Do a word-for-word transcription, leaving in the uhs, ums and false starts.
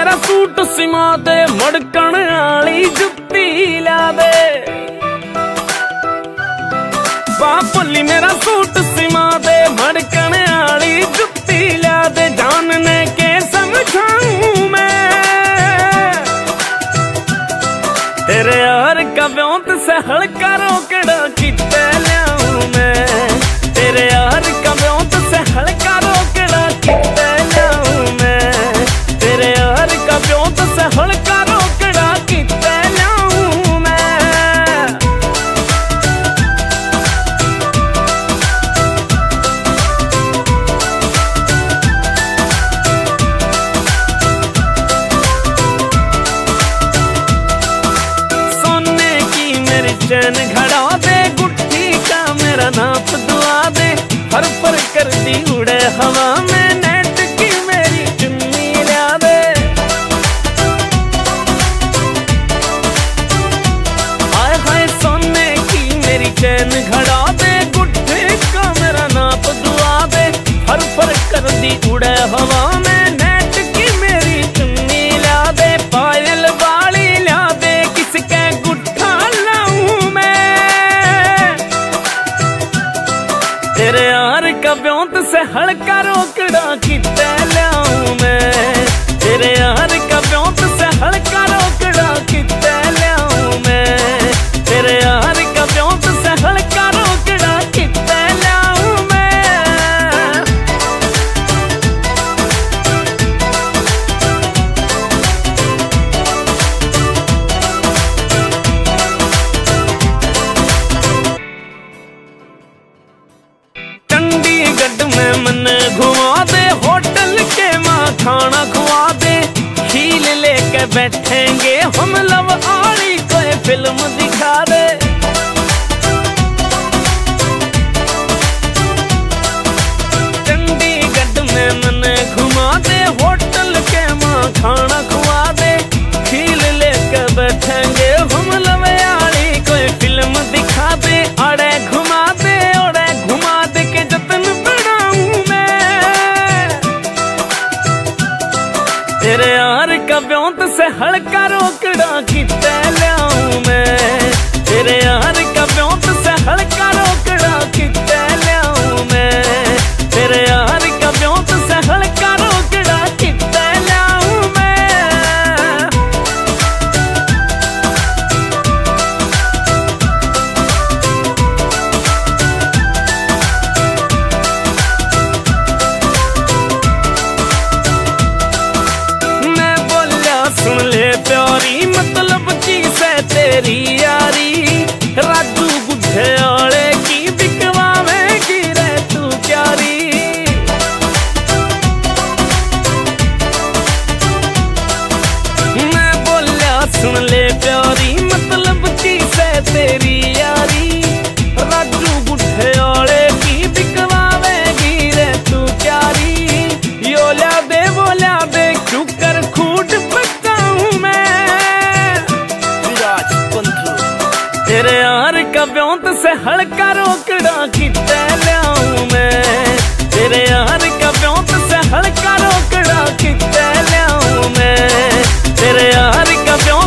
मेरा सूट सिमा दे, मड़कण आली जुत्ती ला दे। बापुली मेरा सूट सिमा दे, मड़कण आली जुत्ती ला दे। जानने के समझाऊं मैं तेरे यार का ब्योंत से हल्का रोकड़ा किते ल्याऊं मैं। तेरे यार का ब्योंत से हल्का रोकड़ा किते ल्याऊं मैं। तेरे यार का ब्योंत से हल्का रोकड़ा किते ल्याऊं मैं। सोने की मेरी चैन घड़ा दे, गुट्ठी का मेरा नाप दुआ दे। फर फर कर दी उड़े हवा में, नेट की मेरी चुन्नी ला दे। हाय हाय सोने की मेरी चैन घड़ा दे, गुट्ठी का मेरा नाप दुआ दे। फर फर कर दी उड़े हवा में, नेट की मेरी चुन्नी ला दे। पायल वाली ला दे, किसके गुट्ठा लाऊं मैं। तेरे यार का ब्योंत से हल्का रोकड़ा किते ल्याऊं मैं। तेरे यार का ब्योंत से हल्का रोकड़ा किते ल्याऊं मैं। तेरे यार का ब्योंत से हल्का रोकड़ा किते ल्याऊं मैं। चंडीगढ़ में मन घुमा दे, होटल के माँ खाना खुआ दे। खील लेके बैठेंगे हम, लव आली कोई फिल्म दिखा दे। चंडीगढ़ में मन घुमा दे, होटल के माँ खाना खुआ दे। खील लेके बैठेंगे हम, लव आली कोई फिल्म दिखा दे। अड़े घुमा दे, ओड़े घुमा दे के जतन बढ़ाऊं मैं। तेरे यार का ब्योंत से हल्का रोकड़ा किते ल्याऊं मैं। तेरे यार का ब्योंत से हल्का रोकड़ा किते ल्याऊं मैं। तेरे यार का ब्योंत से हल्का रोकड़ा किते ल्याऊं मैं। मैं बोलिया सुन ले प्यारी, मतलब की से तेरी यारी। राजू गुड्ढे आले की बिकवावेगी रे तू प्यारी। मैं बोलिया सुन ले प्यारी, मतलब की से तेरी यारी। राजू गुड्ढे आले की बिकवावेगी रे तू प्यारी। यो ला दे वो ला दे, क्यों कर खूट पकाऊं मैं। विराज पंथू तेरे यार का ब्योंत से हल्का रोकड़ा किते ल्याऊं मैं। तेरे यार का ब्योंत से हल्का रोकड़ा किते ल्याऊं मैं। तेरे यार का ब्योंत